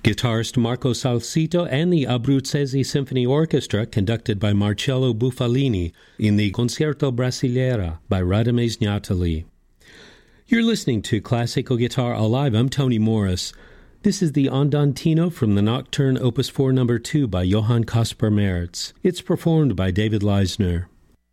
Guitarist Marco Salsito and the Abruzzese Symphony Orchestra, conducted by Marcello Buffalini, in the Concerto Brasileira by Radamés Gnatali. You're listening to Classical Guitar Alive. I'm Tony Morris. This is the Andantino from the Nocturne Opus 4 No. 2 by Johann Caspar Merz. It's performed by David Leisner.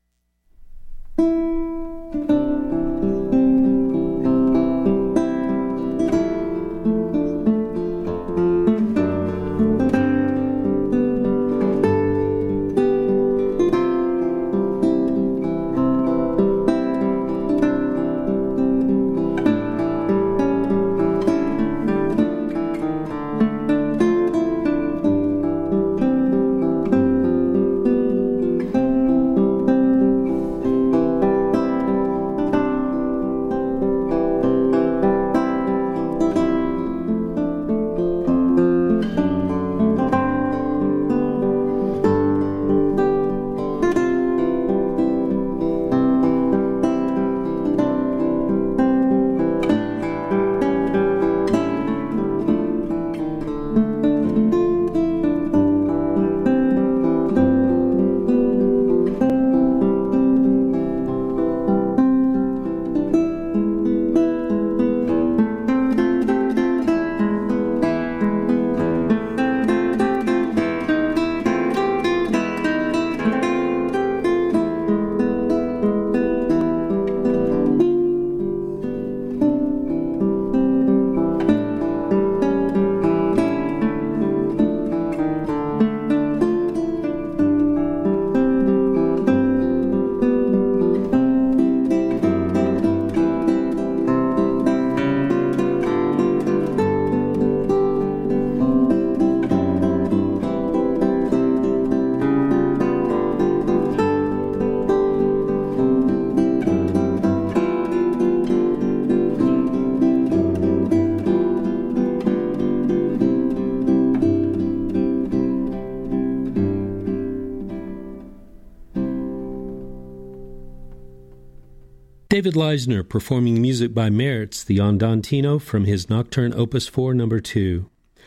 David Leisner performing music by Merz, the Andantino from his Nocturne Opus 4 No. 2.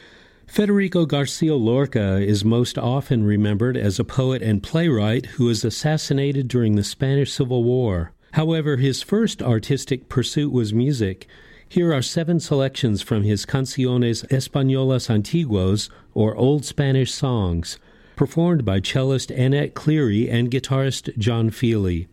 Federico Garcia Lorca is most often remembered as a poet and playwright who was assassinated during the Spanish Civil War. However, his first artistic pursuit was music. Here are 7 selections from his Canciones Españolas Antiguos, or Old Spanish Songs, performed by cellist Annette Cleary and guitarist John Feely.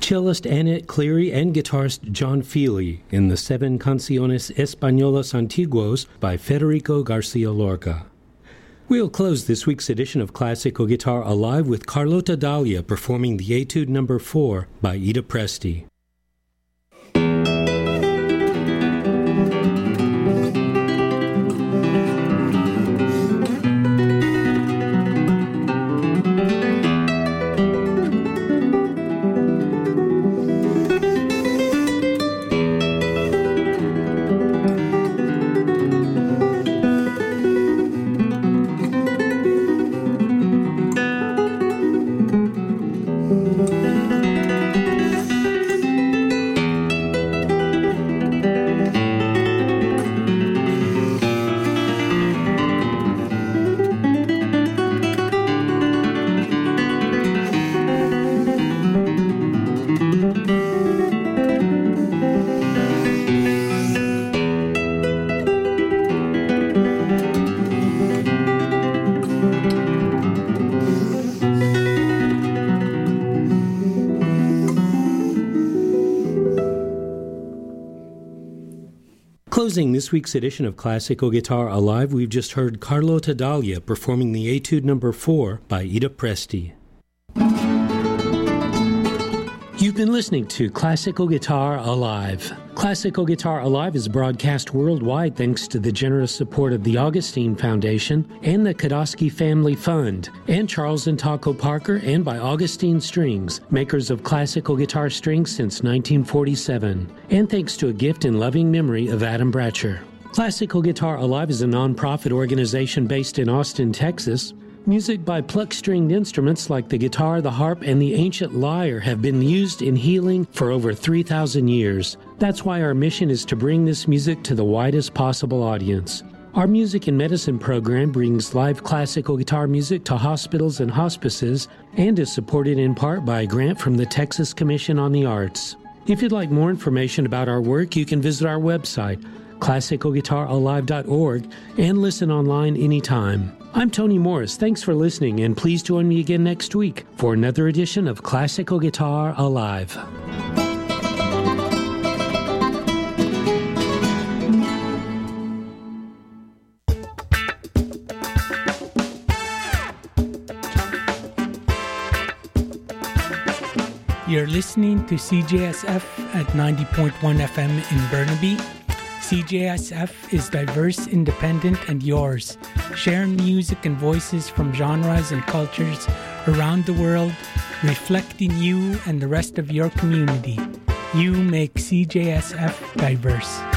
cellist Annette Cleary, and guitarist John Feely in the 7 Canciones Españolas Antiguos by Federico Garcia Lorca. We'll close this week's edition of Classical Guitar Alive with Carlota Dahlia performing the Etude No. 4 by Ida Presti. Closing this week's edition of Classical Guitar Alive, we've just heard Carlota Dahlia performing the Etude No. 4 by Ida Presti. You've been listening to Classical Guitar Alive. Classical Guitar Alive is broadcast worldwide thanks to the generous support of the Augustine Foundation and the Kodosky Family Fund, and Charles and Taco Parker, and by Augustine Strings, makers of classical guitar strings since 1947, and thanks to a gift in loving memory of Adam Bratcher. Classical Guitar Alive is a nonprofit organization based in Austin, Texas. Music by pluck-stringed instruments like the guitar, the harp, and the ancient lyre have been used in healing for over 3,000 years. That's why our mission is to bring this music to the widest possible audience. Our Music and Medicine program brings live classical guitar music to hospitals and hospices and is supported in part by a grant from the Texas Commission on the Arts. If you'd like more information about our work, you can visit our website, classicalguitaralive.org, and listen online anytime. I'm Tony Morris. Thanks for listening, and please join me again next week for another edition of Classical Guitar Alive. You're listening to CJSF at 90.1 FM in Burnaby. CJSF is diverse, independent, and yours, sharing music and voices from genres and cultures around the world, reflecting you and the rest of your community. You make CJSF diverse.